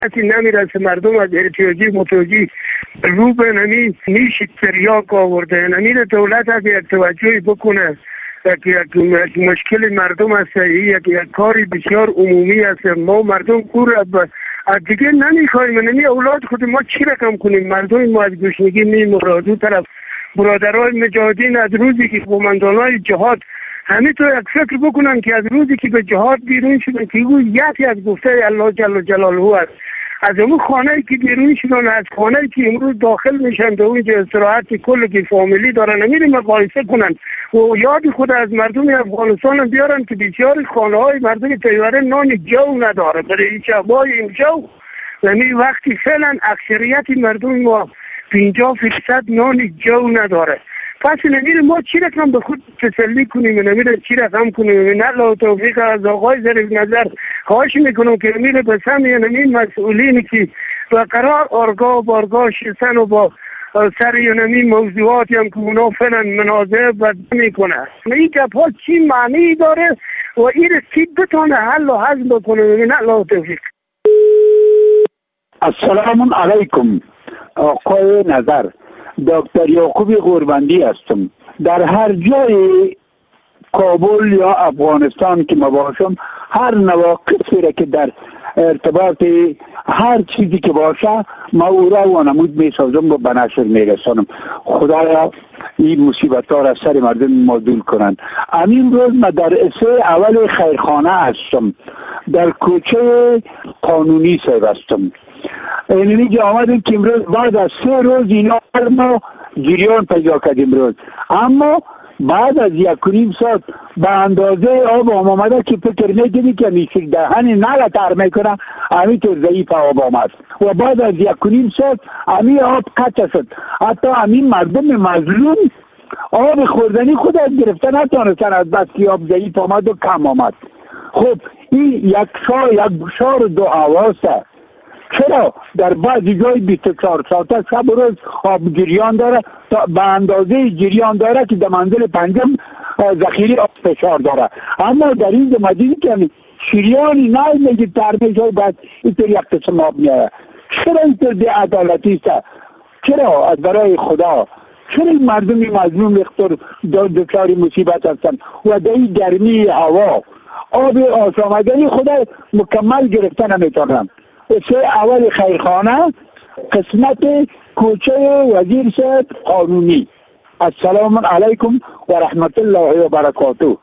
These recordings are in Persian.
کسی نمیرسه، مردم از ارتیاجی متوجی رو به نیش تریاک آورده. نمیر دولت از یک توجهی بکنه، یک مشکل مردم است، یک کاری بسیار عمومی است. ما مردم کور از دیگه نمیخوایم. نمی اولاد خود ما چی رقم کنیم؟ مردم ما از گشنگی میمرد. از اون طرف برادرای مجاهدین از روزی که قومندانای جهاد همین تو یک فکر بکنن که از روزی که به جهاد بیرون شدن که او یکی از گفته الله جل جلاله است، از اون خانه‌ای که بیرون شدن، از خانه‌ای که امروز داخل میشن به اونجا استراحت کل که فامیلی دارن، نمیره مقایسه کنن و یاد خود از مردم افغانستان بیارن که بسیار خانه‌های مردم تیوره نان جو نداره. برای این شبای این جو یعنی وقتی فعلا اکثریت مردم ما 50% نان جو نداره. پس نمیره ما چی رقم به خود تسلی کنیم، نمیره چی رقم کنیم. نه توفیق از آقای ظریف نظر خواهش میکنم که نمیره به سمع این مسئولینی که به قرار آرگاه بارگاه شستن و با سر این موضوعاتی هم که اونا فعلا منازعه بد میکنه. این گپ‌ها چی معنی داره و این کی بتونه حل و حل بکنه؟ نه توفیق. السلام علیکم آقای نظر، دکتر یعقوب غوربندی هستم. در هر جای کابل یا افغانستان که باشم، هر نواقصی را که در ارتباط هر چیزی که باشه ما او را و نمود می سازم و به نشر می رسانم. خدایا این مصیبت ها را سر مردم ما دور کنند. امین روز ما در اسه اول خیرخانه هستم، در کوچه قانونی صاحب هستم. اینجا آمدیم که امروز بعد از 3 روز اینا ما جریان پیدا کردیم روز، اما بعد از 1.5 ساعت به اندازه آب آمده که فکر نکنی که میشه دهنی نگه تر میکنه، همین طور ضعیف آب آمد و بعد از 1.5 ساعت همین آب قطع شد. حتی همین مردم مظلوم آب خوردنی خود از گرفته نتانستن از بس که آب ضعیف آمد و کم آمد. خب این یک شار 2 حواسه. چرا در بعضی جای 24 ساعته شب و روز آب جریان داره، تا به اندازه جریان داره که در منزل 5 ذخیره آب فشار داره، اما در این مدینه که شریانی نه میگه ترمیشه بعد اینطور یک قسم آب میاره. چرا اینطور بی‌عدالتی است؟ چرا از برای خدا؟ چرا این مردم مظلوم اختار دچار مصیبت هستن و در این گرمی هوا آب آسامدنی خدا مکمل گرفته نمیتونن؟ اول خیرخانه قسمت کوچه وزیر صاحب قانونی. السلام علیکم و رحمت الله و برکاته.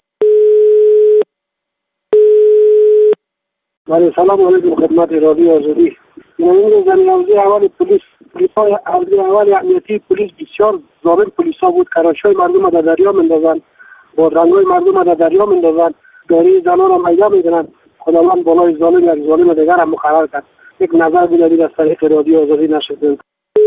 ولی سلام علیکم خدمت رادیو آزادی. من زنیازی اول پلیس اول امنیتی پلیس بسیار ضابط پلیسا بود، کراشای مردم در دریا مندازن، با رنگای مردم در دریا مندازن، داری زنان را میدا میدنن. خداوند بالای ظالم یک ظالم دیگر هم مقرر کرد. یک نظر بدهید از طریق رادیو آزادی نشد.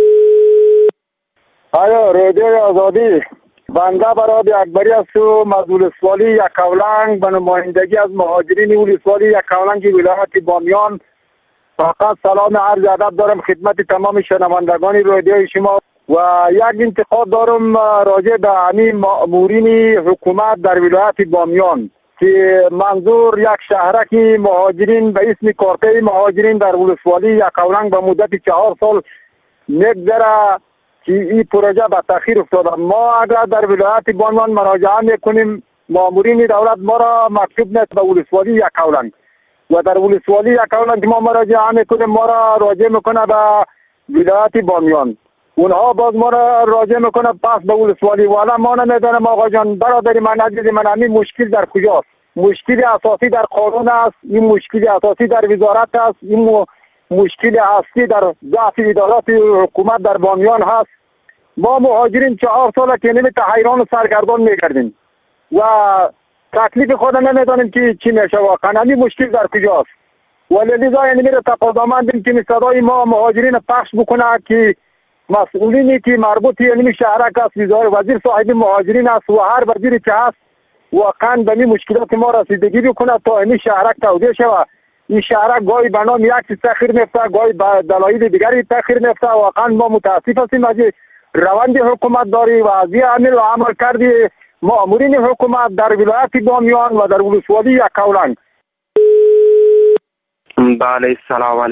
آیا رادیو آزادی بنده برای اکبری است و مسئول ولسوالی یکاولنگ به نمایندگی از مهاجرین ولسوالی یکاولنگ ولایت بامیان فقط سلام عرض ادب دارم خدمت تمام شنوندگان رادیو شما و یک انتقاد دارم راجع به همین مامورین حکومت در ولایت بامیان که منظور یک شهرک مهاجرین به اسم کارته مهاجرین در ولسوالی یکاولنگ به مدت 4 سال میگذره که این پروژه به تاخیر افتاده. ما اگر در ولایت بامیان مراجعه میکنیم، مامورین دولت ما را مکتوب نیست به ولسوالی یکاولنگ و در ولسوالی یکاولنگ ما مراجعه میکنیم ما را راجع میکنه به ولایت بامیان، اونها باز ما را راجع میکنه پس به ولسوالی. والا ما نمیدانم آقا جان برادری من عزیز من، همین مشکل در کجاست؟ مشکل اساسی در قانون است، این مشکل اساسی در وزارت است، این مشکل اصلی در ضعف ادارات حکومت در بامیان هست. ما مهاجرین 4 ساله که نمی حیران و سرگردان میگردیم و تکلیف خود نمیدانیم که چی میشه واقعا. همین مشکل در کجاست؟ ولی لذا یعنی میره تقاضامندیم که صدای ما مهاجرین پخش بکنه که مسئولینی که مربوط یعنی شهرک است، وزیر صاحب مهاجرین است و هر وزیری که هست واقعا به این مشکلات ما رسیدگی بکنه تا این شهرک توضیح شود. این شهرک گاهی به نام یک چیز تأخیر میفته، گاهی به دلایل دیگری تأخیر میفته. واقعا ما متاسف هستیم از روند حکومت داری و از عمل و عمل کردی مامورین حکومت در ولایت بامیان و در ولسوالی یکاولنگ. بله سلام علیکم.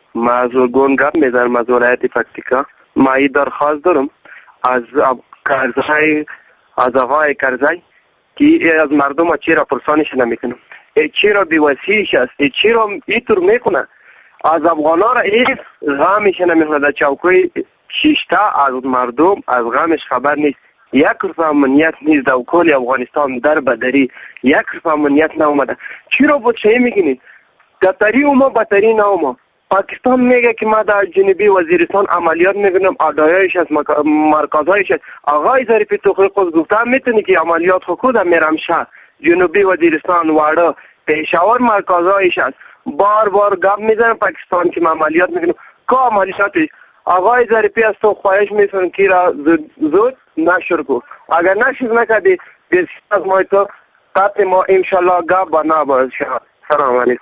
معذورگون گپ میزنم از ولایت پکتیکا. ما این درخواست دارم از کرزی، از آقای کرزی که از مردم چرا پرسانش نمیکنم، چرا بی‌وسیش است، چرا اینطور میکنه، از افغانا را هیچ غمش نمیکنه. در چوکای شیشتا از مردم از غمش خبر نیست. یک روز امنیت نیست در کل افغانستان، در بدری یک روز امنیت ناومده. چرا بود چه میگینید؟ گتری اوما بطری ناوما. پاکستان میگه که ما در جنوبی وزیرستان عملیات میکنم، ادایش از مرکزایش است. آقای ظریفی توخی خود گفته میتونی که عملیات خود میرمشه جنوبی وزیرستان وارد پېښور مرکزایش است. بار بار گپ میزنم پاکستان که ما عملیات میکنم. که عملیاتی آقای ظریفی از تو خواهش میکنم که را زود نشر کو. اگر نشر نکردی بسیار از ما تو قطع ما انشالله گپ بنا باشه. سلام علیکم.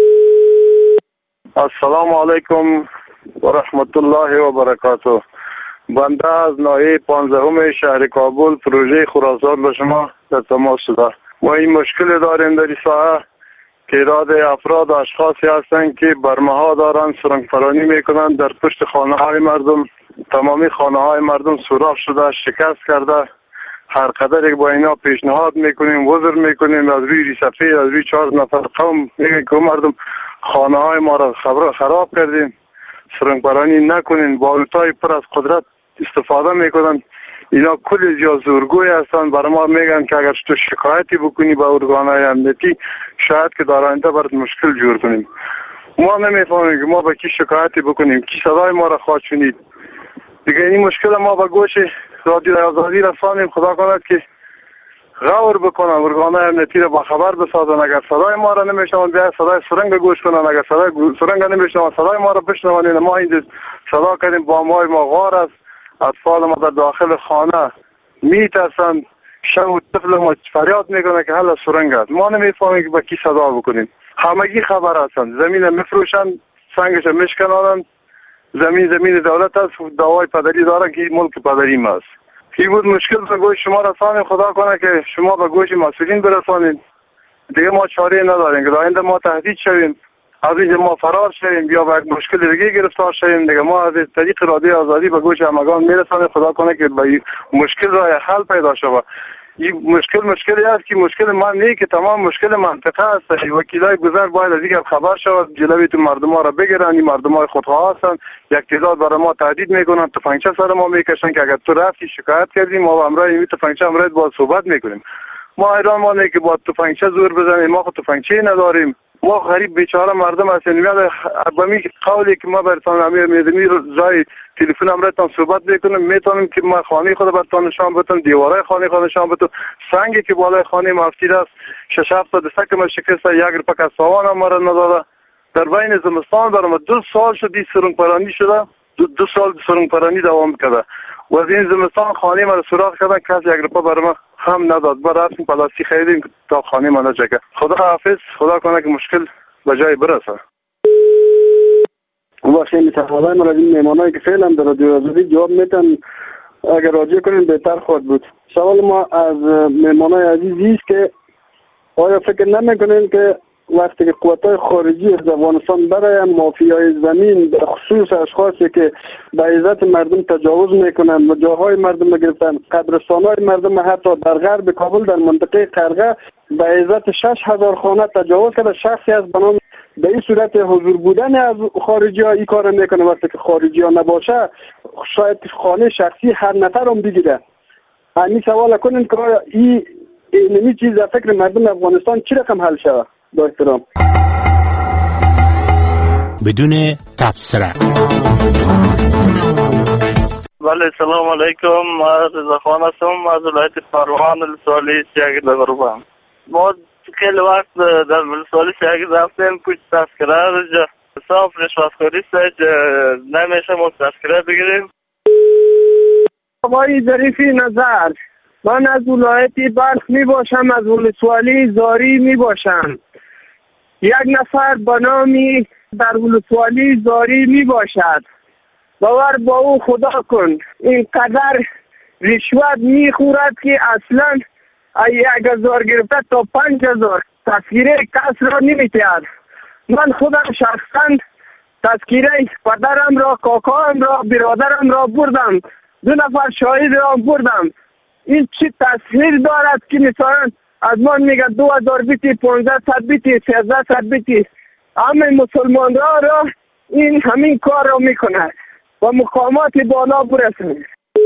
السلام علیکم و رحمت الله و برکاته. بنده از ناحیه 15 شهر کابل پروژه خراسان به شما در تماس شده. ما این مشکل داریم در این ساحه که تعداد افراد اشخاصی هستند که برمها دارند سرنگ فرانی میکنند در پشت خانه های مردم. تمامی خانه های مردم سوراخ شده، شکست کرده. هر قدر با اینا پیشنهاد میکنیم، وزر میکنیم، از روی ریسفی از روی 4 نفر قوم میگن که مردم خانه های ما را خراب کردیم، سرنگ فرانی نکنین. باروتای پر از قدرت استفاده میکنن. اینا کل جا زورگوی هستن. برای ما میگن که اگر تو شکایتی بکنی به ارگانهای امنیتی شاید که در آینده برات مشکل جور کنیم. ما نمیفهمیم که ما به کی شکایتی بکنیم، کی صدای ما را خواهد شنید. دیگه این مشکل ما به گوش رادیو آزادی رسانیم. خدا کند که غور بکنن، ارگانهای امنیتی را با خبر بسازن. اگر صدای ما را نمیشنون بیا صدای سرنگ گوش کنن، اگر صدای سرنگ نمیشنون صدای ما را بشنون. ما این صدا کردیم با مای ما غار است. اطفال ما در داخل خانه میترسند، شب و طفل ما فریاد میکنه که حالا سرنگ است. ما نمیفهمیم که با کی صدا بکنیم. همگی خبر هستند. زمین میفروشند، سنگش میشکنند. زمین دولت است. دعوای پدری دارن که ملک پدری ما است. این بود مشکل به گوش شما رسانیم. خدا کنه که شما به گوش مسئولین برسانید. دیگه ما چاره نداریم که آینده ما تهدید شویم، از اینجا ما فرار شویم یا به مشکل دیگه گرفتار شویم. دیگه ما از طریق رادیو آزادی به گوش همگان میرسانیم. خدا کنه که به مشکل راه حل پیدا شود. این مشکلی است که مشکل من نه، که تمام مشکل منطقه است. وکیلای گذر باید از دیگر خبر شود، جلوی تو مردم ها را بگیرن. این مردم های خودخواه هستند. یک تعداد برای ما تهدید میکنن، تفنگچه سر ما میکشن که اگر تو رفتی شکایت کردیم ما با همراه این تفنگچه همراه با صحبت میکنیم. ما ایران ما نه که با تفنگچه زور بزنیم. ما خود تفنگچه نداریم. ما غریب بیچاره مردم هستیم. میاد با قولی که ما برتون امیدمی جای تلفن امرتان صحبت میکنم، میتونم که ما خانه خود برتون نشان بدم، دیوارای خانه خود نشان بدم. سنگی که بالای خانه مفتید است 6-7 تا دسته که شکست، یک رپک از سامان هم مرا نداده. در بین زمستان برام 2 سال شد سرنگ پرانی شده. 2 سال سرنگ پرانی دوام کرده و از این زمستان خانه ما سوراخ کردن. کس یک رپا برای ما هم نداد. با رفتیم پلاسی خریدیم تا خانه ما نجکه. خدا حافظ. خدا کنه که مشکل به جای برسه. خیلی سوالای من از این مهمانایی که فعلا در رادیو آزادی جواب میتن اگر راجع کنیم بهتر خواهد بود. سوال ما از مهمانای عزیزی است که آیا فکر نمیکنین که وقتی که قوت‌های خارجی از افغانستان برای مافیای زمین به خصوص اشخاصی که به عزت مردم تجاوز میکنن و جاهای مردم رو گرفتن، قبرستان‌های مردم حتی در غرب کابل در منطقه قرغه به عزت 6,000 خانه تجاوز کرده، شخصی از بنام به این صورت حضور بودن از خارجی ها این کار میکنه. وقتی که خارجی ها نباشه شاید خانه شخصی هر نفر هم بگیره. همین سوال کنین که این چیز در فکر مردم افغانستان چی رقم حل شود؟ با احترام. بدون تبصره. بله سلام علیکم. ما رضا خان هستم از ولایت پروان ولسوالی شاگرد غروبم. ما خیلی وقت در ولسوالی شاگرد رفتیم پشت تذکره صاف رشوتخوری است، نمیشه ما تذکره بگیریم. آقای ظریفی نظر، من از ولایت بلخ می باشم، از ولسوالی زاری می باشم. یک نفر به نامی در ولسوالی زاری می باشد. باور با او خدا کن اینقدر رشوت می خورد که اصلا 1,000 گرفته تا 5,000 تذکره کس را نمی تید. من خودم شخصا تذکیره پدرم را، کاکایم را، برادرم را بردم، 2 نفر شاهد را بردم. این چی تاثیر دارد که مثلا از من میگه 2000 بیتی، 1500 بیتی، 1300 بیتی. همه مسلمان را این همین کار را میکنه و مقامات بالا برسونه.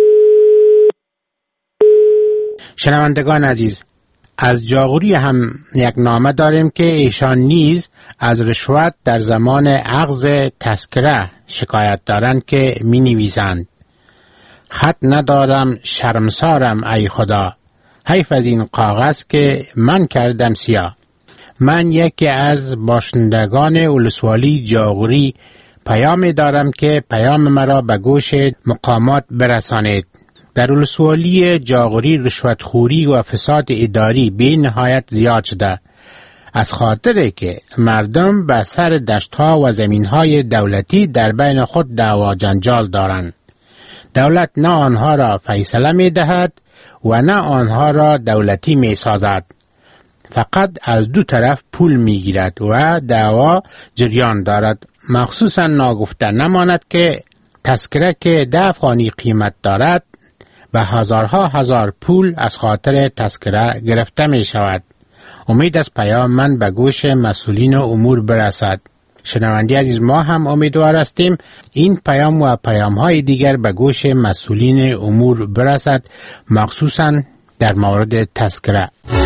شنوندگان عزیز، از جاغوری هم یک نامه داریم که ایشان نیز از رشوت در زمان اخذ تذکره شکایت دارند که می نویسند: خط ندارم شرمسارم ای خدا، حیف از این کاغذ که من کردم سیاه. من یکی از باشندگان ولسوالی جاغوری پیام دارم که پیام مرا به گوش مقامات برسانید. در ولسوالی جاغوری رشوتخوری و فساد اداری به نهایت زیاد شده، از خاطر که مردم به سر دشتها و زمینهای دولتی در بین خود دعوا جنجال دارند. دولت نه آنها را فیصله می دهد و نه آنها را دولتی می سازد. فقط از 2 طرف پول می گیرد و دعوا جریان دارد. مخصوصا ناگفته نماند که تذکره که 10 افغانی قیمت دارد و هزارها هزار پول از خاطر تذکره گرفته می شود. امید از پیام من به گوش مسئولین امور برسد. شنوندی عزیز، ما هم امیدوار هستیم این پیام و پیام های دیگر به گوش مسئولین امور برسد، مخصوصا در مورد تذکره.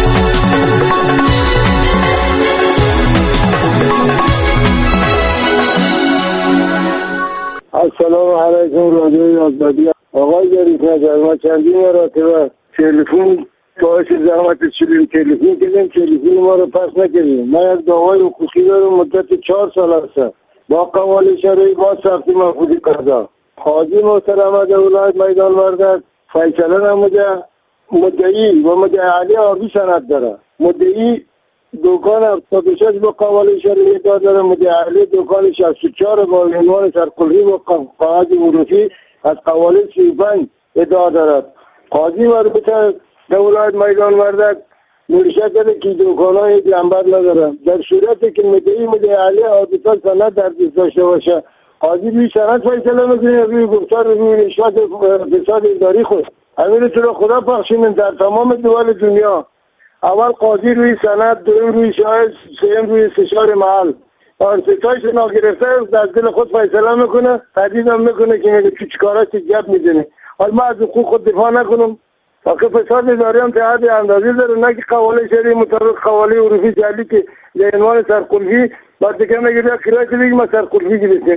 السلام علیکم رادیوی آزادی. آقای جریف نظر، ما چندین مراتبه تلفن باعث زحمت شدیم، تلفن ما رو پس نکردیم. من یک دعوای حقوقی دارم، مدت 4 سال هست با قوالی شرعی با سختی محفوظی قضا. قاضی محترم دولت میدان وردک فیصله نموده. مدعی و مدعی علی آبی سند داره. مدعی دکان 76 با قوالی شرعی داره. مدعی علی دکان 64 با عنوان سرقلبی با قواعد عروفی از قوالی 35 ادعا دارد. قاضی مربوطه دولت میدان وردک نوشته کرده که دکان‌های جنبر نداره. در صورتی که مدعی علی آبی‌ها سند در دست داشته باشه، قاضی روی سند فیصله میکنه، روی گفتار روی رشوت فساد اداری خود. همین طور خدا بخشین در تمام دول دنیا اول قاضی روی سند، دوم روی شاهد، سوم روی استشار محل. ستایش ناگرفته در دل خود فیصله میکنه، تهدید هم میکنه که میگه چیکارا چه گپ میزنه. حالا ما از حقوق خود دفاع نکنم. واقع فساد اداری هم تحت اندازی داره، نه که قوالی شرعی مطابق قوالی عروفی جعلی که به عنوان سرقلبی بعد که میگه کرایه بگیم ما سرقلبی گرفتیم.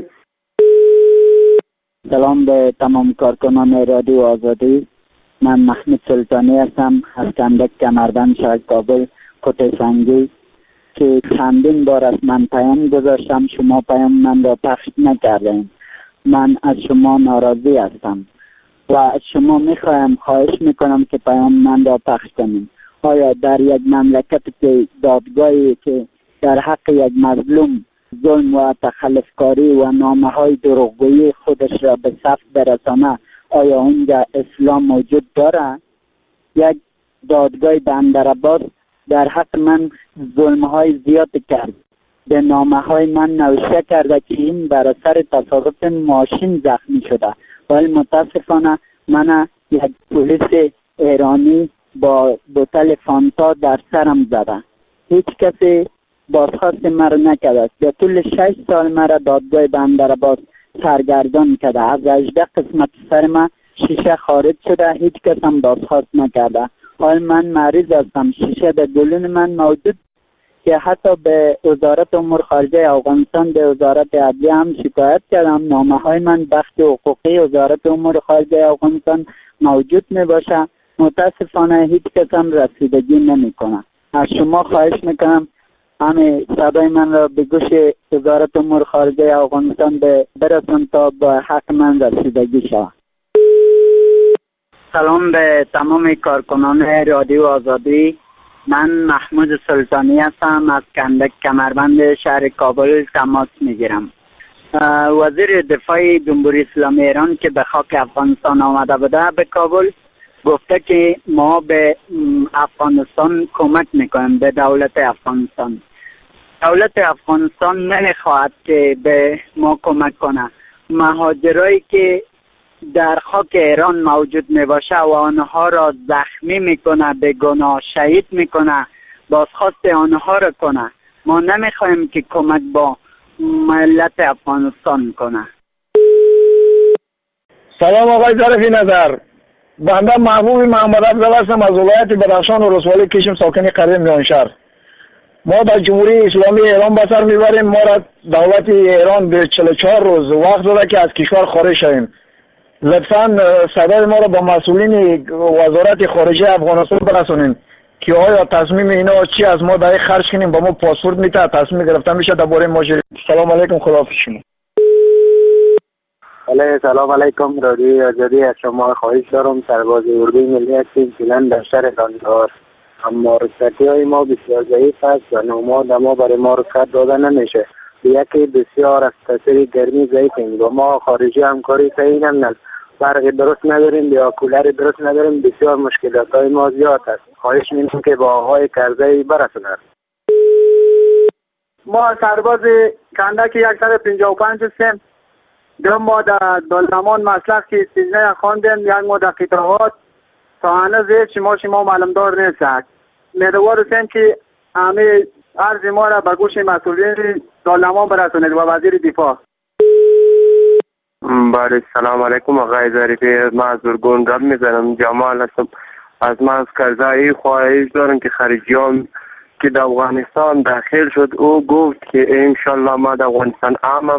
سلام به تمام کارکنان رادیو آزادی. من محمود سلطانی هستم از کندک کمربند شهر کابل کوته سنگی که چندین بار از من پیام گذاشتم، شما پیام من را پخش نکردین. من از شما ناراضی هستم و از شما خواهش میکنم که پیام من را پخش کنیم. آیا در یک مملکت که دادگاهی که در حق یک مظلوم ظلم و تخلفکاری و نامه‌های دروغگویی خودش را به صف برسانه، آیا اونجا اسلام موجود داره؟ یک دادگاه بندرعباس در حق من ظلم‌های زیاد کرد، به نامه‌های من نوشته کرده که این بر اثر تصادف ماشین زخمی شده، ولی متاسفانه من یک پلیس ایرانی با بوتل فانتا در سرم زده. هیچ کسی بازخواست مرا نکرده. در طول 6 سال مرا دادگاه بندرعباس سرگردان کرده. از 18 قسمت سر من شیشه خارج شده، هیچ کس هم بازخواست نکرده. حال من مریض هستم، شیشه در گلون من موجود که حتی به وزارت امور خارجه افغانستان، به وزارت عدلیه هم شکایت کردم. نامه های من بخش حقوقی وزارت امور خارجه افغانستان موجود می باشه. متاسفانه هیچ کس هم رسیدگی نمی کنه. از شما خواهش میکنم همه صدای من را به گوش وزارت امور خارجه افغانستان برسون تا با حق من رسیدگی شود. سلام به تمام کارکنان رادیو آزادی. من محمود سلطانی هستم، از کندک کمربند شهر کابل تماس میگیرم. وزیر دفاع جمهوری اسلامی ایران که به خاک افغانستان آمده بوده به کابل گفته که ما به افغانستان کمک میکنیم، به دولت افغانستان. دولت افغانستان نمیخواهد که به ما کمک کنه. مهاجرایی که در خاک ایران موجود میباشه و آنها را زخمی میکنه، به گناه شهید میکنه، بازخواست آنها را کنه. ما نمیخوایم که کمک با ملت افغانستان کنه. سلام آقای ظریفی نظر. بنده محبوب محمد افضل هستم از ولایت بدخشان و ولسوالی کشم، ساکن قریه میانشهر. ما در جمهوری اسلامی ایران به سر میبریم. ما را دولت ایران به 44 روز وقت داده که از کشور خارج شویم. لطفاً صدای ما را با مسئولین وزارت خارجه افغانستان برسونین که آیا تصمیم اینا چی از ما برای خرج کنیم، با ما پاسپورت میده، تصمیم گرفته میشه درباره ما. سلام علیکم، خداحافظ شما. سلام علیکم. رادیوی آزادی از شما خواهش دارم. سرباز اردوی ملی هستیم فعلا در شهر قندهار. اما رخصتی های ما بسیار ضعیف است و ناماد ما برای ما رخصت داده نمیشه. یکی بسیار از تاثیر گرمی ضعیفیم و ما خارجی همکاری صحیح هم برق درست نداریم یا کولر درست نداریم. بسیار مشکلات های ما زیاد است. خواهش می‌کنم که با آقای کرزی برسونند. ما سرباز کندک 155 هستیم. دو ما در دلمان مسلک که سیزنه خواندیم، یک ما در قطعات تا هنوز شما معلومدار نیست. میدوار هستیم که همه عرض ما را به گوش مسئولین دلمان برسونید و وزیر دفاع. بله سلام علیکم آقای ظریفی. من از ارگون رب میزنم، جمال هستم. از من از کرزی خواهش دارم که خارجیان که در افغانستان داخل شد او گفت که انشالله ما در افغانستان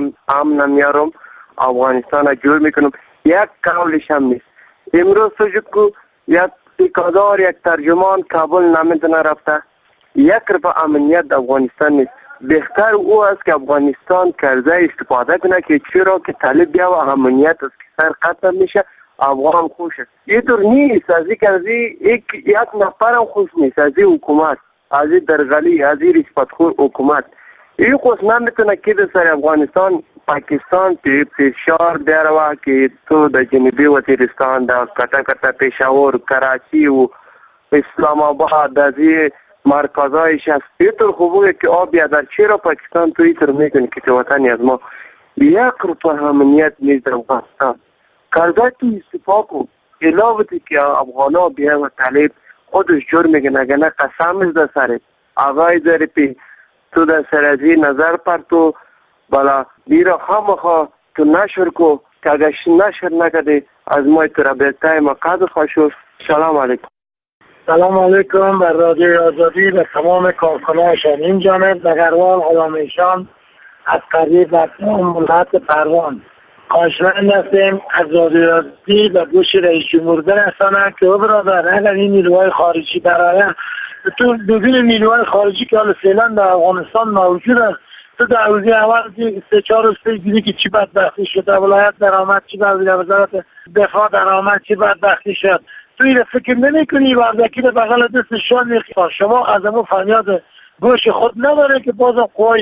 امن میارم، افغانستان را جور میکنم. یک قولش هم نیست. امروز سجد کو یک تکادار یک ترجمان کابل نمیتونه رفته. یک رفع امنیت در افغانستان نیست. بهتر او است که افغانستان کرزی استفاده کنه که چرا که طالب بیا و امنیت است که سر قطع میشه، افغان خوش است. اینطور نیست. از یک نفر هم خوش نیست. از این حکومت، از این درغلی، از این رشوتخور حکومت این خوش نمیتونه که در سر افغانستان پاکستان فشار بیاره که تو در جنوبی وزیرستان، در کتا پشاور، کراچی و اسلام آباد در این مرکزایش هست. اینطور خوبه که آب در چرا پاکستان تو اینطور میکنه که تو وطنی از ما یک روپه امنیت نیست در افغانستان. کرزی تو استفاده کن علاوه که افغانا بیا و طالب خودش جور میگه نگه قسمش در سرت. آقای ظریفی تو در سرازی نظر پر تو بلا دیرا خامخوا تو نشر کو که اگه نشر نکده از ما تو را بهتای ما قدر خوشو. سلام علیکم. سلام علیکم بر رادیوی آزادی و تمام کارکنانشان. این جانب نگروان غلامیشان از قریه بدنام ولایت پروان. خواهشمند هستیم از رادیوی آزادی و گوش رئیس جمهور برسانند که او برادر اگر این نیروهای خارجی برای تو بدون نیروهای خارجی که حالا فعلا در افغانستان موجود است، تو در روزی اول 3-4 روز دیدی که چی بدبختی شد، در ولایت درآمد چی در وزارت دفاع درآمد چی بدبختی شد. تو این فکر نمی کنی وردکی به بغل دستشان میخواه. شما از امو فریاد گوش خود نداره که بازم قوای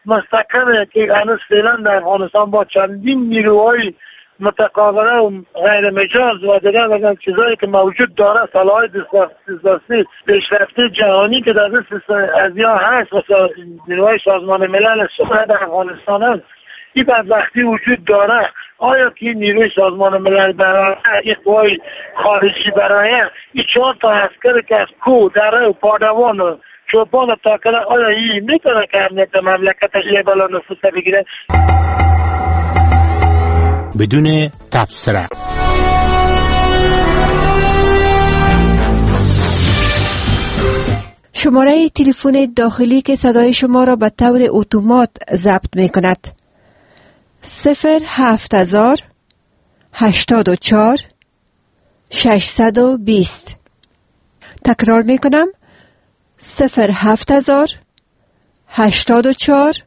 مستقمه که هنوز فعلا در افغانستان با چندین نیروهای متقابله و غیر مجاز و دیگر چیزایی که موجود داره، سلاح‌های دسترسی پیشرفته جهانی که در دست ازیا هست و نیروهای سازمان ملل در افغانستان هست، این بدبختی وجود داره. آیا که نیروی سازمان ملل برای این قوای خارجی برای این 4 تا عسکر که از کو دره و پادوان و چوپان و تاکله آیا این میتونه که امنیت مملکتش یه بالا نفوسه بگیره؟ بدون تبصره. شماره تلفن داخلی که صدای شما را به طور اتومات ضبط می کند 07000 84 620. تکرار می کنم 07000 84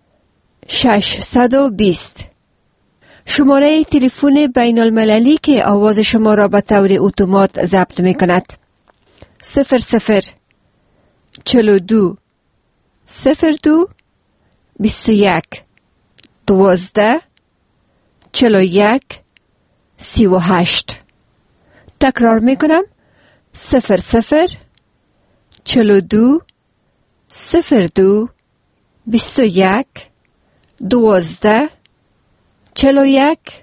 620. شماره تلفن بین المللی که آواز شما را به طور اتومات ضبط می کند 00 42 02 21 12 41 38. تکرار می کنم 00 42 02 21 12 41